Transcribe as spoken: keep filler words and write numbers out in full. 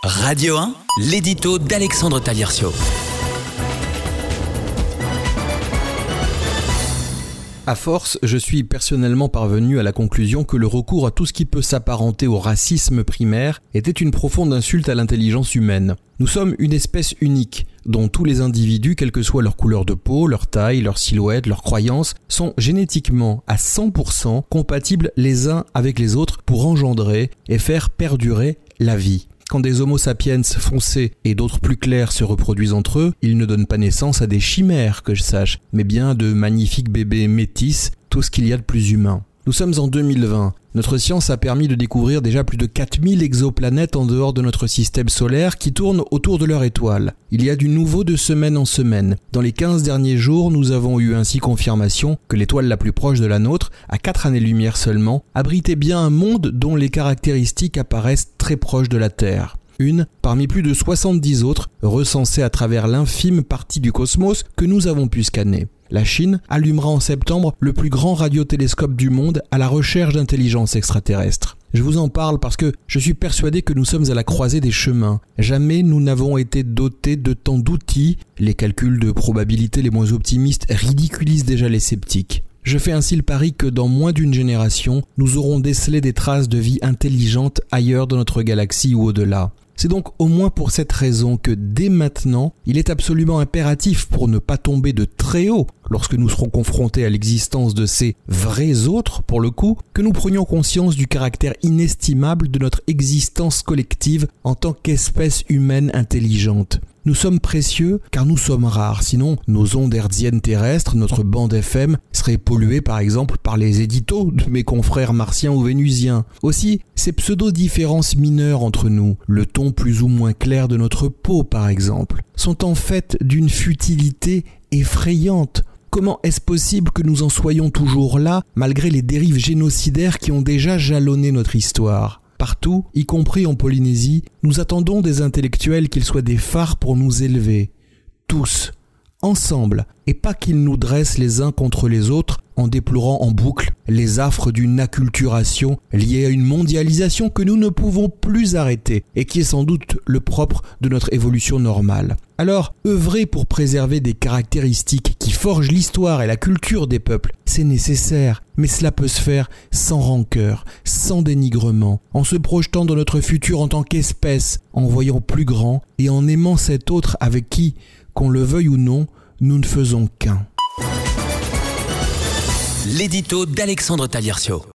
Radio un, l'édito d'Alexandre Taliercio. À force, je suis personnellement parvenu à la conclusion que le recours à tout ce qui peut s'apparenter au racisme primaire était une profonde insulte à l'intelligence humaine. Nous sommes une espèce unique, dont tous les individus, quelle que soit leur couleur de peau, leur taille, leur silhouette, leurs croyances, sont génétiquement à cent pour cent compatibles les uns avec les autres pour engendrer et faire perdurer la vie. Quand des homo sapiens foncés et d'autres plus clairs se reproduisent entre eux, ils ne donnent pas naissance à des chimères, que je sache, mais bien de magnifiques bébés métis, tout ce qu'il y a de plus humain. Nous sommes en deux mille vingt. Notre science a permis de découvrir déjà plus de quatre mille exoplanètes en dehors de notre système solaire qui tournent autour de leur étoile. Il y a du nouveau de semaine en semaine. Dans les quinze derniers jours, nous avons eu ainsi confirmation que l'étoile la plus proche de la nôtre, à quatre années-lumière seulement, abritait bien un monde dont les caractéristiques apparaissent très proches de la Terre. Une parmi plus de soixante-dix autres recensées à travers l'infime partie du cosmos que nous avons pu scanner. La Chine allumera en septembre le plus grand radiotélescope du monde à la recherche d'intelligence extraterrestre. Je vous en parle parce que je suis persuadé que nous sommes à la croisée des chemins. Jamais nous n'avons été dotés de tant d'outils. Les calculs de probabilité les moins optimistes ridiculisent déjà les sceptiques. Je fais ainsi le pari que dans moins d'une génération, nous aurons décelé des traces de vie intelligente ailleurs dans notre galaxie ou au-delà. C'est donc au moins pour cette raison que dès maintenant, il est absolument impératif pour ne pas tomber de très haut lorsque nous serons confrontés à l'existence de ces vrais autres, pour le coup, que nous prenions conscience du caractère inestimable de notre existence collective en tant qu'espèce humaine intelligente. Nous sommes précieux car nous sommes rares, sinon nos ondes hertziennes terrestres, notre bande F M, seraient polluées par exemple par les éditos de mes confrères martiens ou vénusiens. Aussi, ces pseudo-différences mineures entre nous, le ton plus ou moins clair de notre peau par exemple, sont en fait d'une futilité effrayante. Comment est-ce possible que nous en soyons toujours là, malgré les dérives génocidaires qui ont déjà jalonné notre histoire ? Partout, y compris en Polynésie, nous attendons des intellectuels qu'ils soient des phares pour nous élever. Tous, ensemble, et pas qu'ils nous dressent les uns contre les autres en déplorant en boucle les affres d'une acculturation liée à une mondialisation que nous ne pouvons plus arrêter et qui est sans doute le propre de notre évolution normale. Alors, œuvrer pour préserver des caractéristiques qui forgent l'histoire et la culture des peuples, c'est nécessaire, mais cela peut se faire sans rancœur, sans dénigrement, en se projetant dans notre futur en tant qu'espèce, en voyant plus grand et en aimant cet autre avec qui, qu'on le veuille ou non, nous ne faisons qu'un. L'édito d'Alexandre Taliercio.